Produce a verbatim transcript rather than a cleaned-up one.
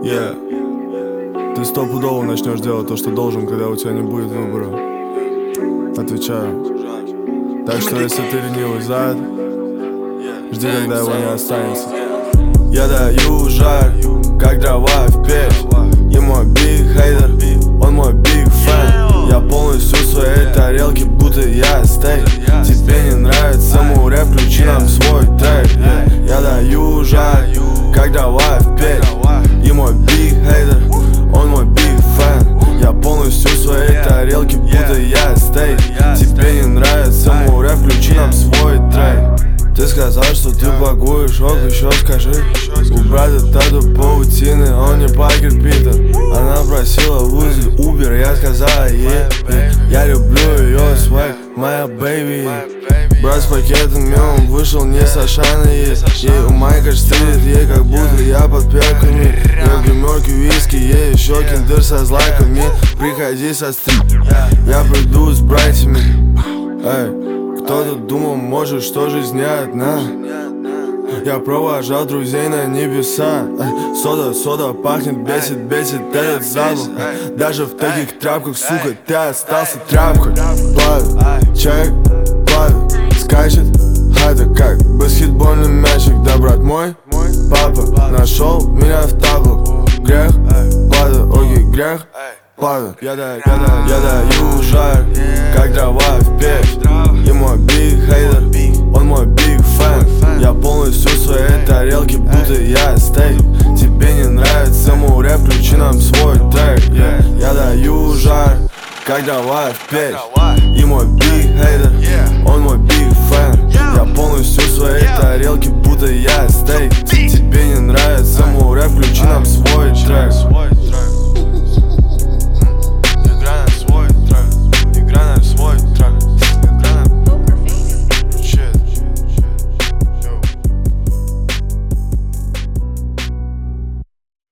Yeah. Ты стопудово начнешь делать то, что должен, когда у тебя не будет выбора. Отвечаю. Так что если ты ленивый зад, жди, когда его не останется. Я даю жар, как дрова в печь. И мой биг хейтер, он мой биг фэн. Я полностью в своей тарелке, будто я стейк. Тебе не нравится мой рэп, включи нам свой трек. yeah. Я даю жар, как дрова в печь. И мой биг хейтер, он мой биг фэн. Я полностью в своей тарелке, будто я стейк. Тебе не нравится мой рэп, включи нам свой трек. Ты сказал, что ты пакуешь ок, еще скажи. У брата тату паутины, он не Паркер Питер. Она просила вызвать Uber, я сказала ей yeah. Я люблю ее свайп, моя бэйби. Брат с пакетами, он вышел не с Ашаной. Ей у Майка стилит, ей как будто я под перками. Я в гримерке виски, ей еще киндер со злаками. Приходи со стрим, я приду с братьями. Эй. Кто-то думал, может, что жизнь не одна. Я провожал друзей на небеса. Сода, сода пахнет, бесит, бесит этот запах. Даже в таких тряпках, сука, ты остался тряпкой. Плавит, человек плавит, скачет хата, как баскетбольный мячик. Да, брат мой, папа нашел меня в табло. Грех, падаю, окей, грех, падаю. Я даю, я даю, я даю жар, как дрова в печь. И мой биг хейтер, он мой биг фэн. Я полностью в своей тарелке, будто я стейк. Тебе не нравится мой рэп, включи нам свой трек. yeah. Я даю жар, как дрова в печь. И мой биг хейтер, он мой биг фэн. Я полностью в своей тарелке, будто я стейк. Тебе не нравится мой рэп.